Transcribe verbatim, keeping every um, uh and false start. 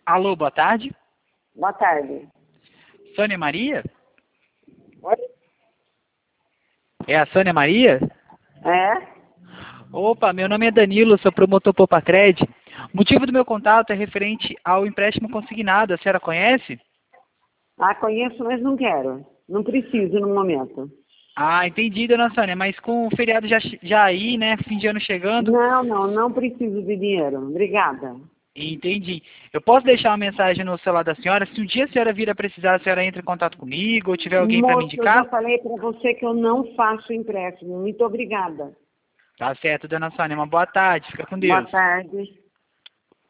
Alô, boa tarde. Boa tarde. Sônia Maria? Oi? É a Sônia Maria? É? Opa, meu nome é Danilo, sou promotor Popacred. O motivo do meu contato é referente ao empréstimo consignado. A senhora conhece? Ah, conheço, mas não quero. Não preciso no momento. Ah, entendi, dona Sônia, mas com o feriado já, já aí, né, fim de ano chegando, Não, não, não preciso de dinheiro. Obrigada. entendi. Eu posso deixar uma mensagem no celular da senhora? Se um dia a senhora vir a precisar, a senhora entra em contato comigo ou tiver alguém para me Moço, eu já indicar? falei para você que eu não faço empréstimo. Muito obrigada. Tá certo, dona Sônia, uma boa tarde, fica com Boa Deus. tarde.